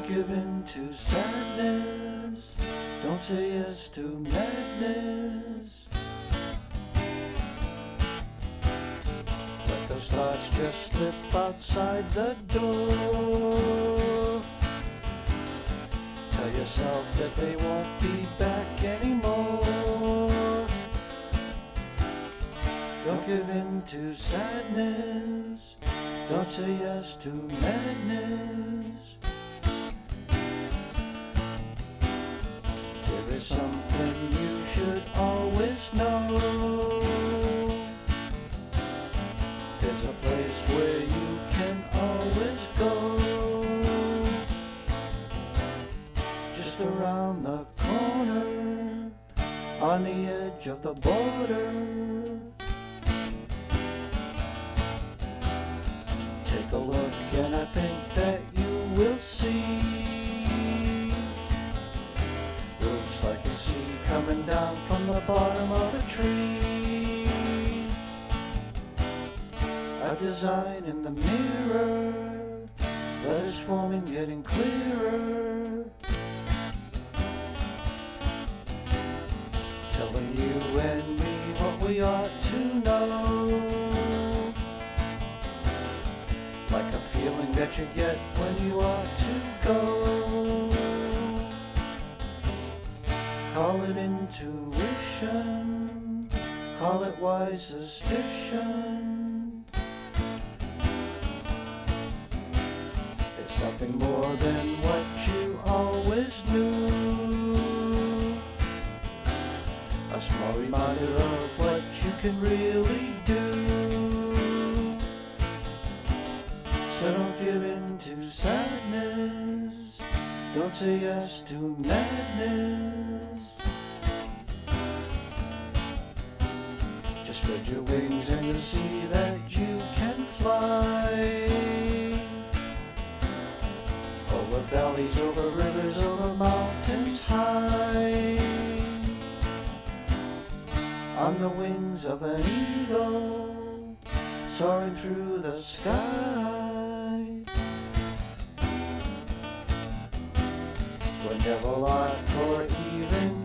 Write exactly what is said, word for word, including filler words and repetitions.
give in to sadness. Don't say yes to madness. Let those thoughts just slip outside the door. Tell yourself that they won't be back anymore. Don't give in to sadness. Don't say yes to madness. There is something you should always know. There's a place where you can always go. Just around the corner, on the edge of the border. Take a look and I think that you will see. Looks like a sea coming down from the bottom of a tree. A design in the mirror, letters forming, getting clearer. Telling you and me what we ought to know. Like a feeling that you get when you ought to go. Call it intuition, call it wise suspicion. It's nothing more than what you always knew. A small reminder of what you can really do. So don't give in to sadness. Don't say yes to madness. Just spread your wings and you'll see that you can fly. Over valleys, over rivers, over mountains high. On the wings of an eagle, soaring through the sky. When devil art or even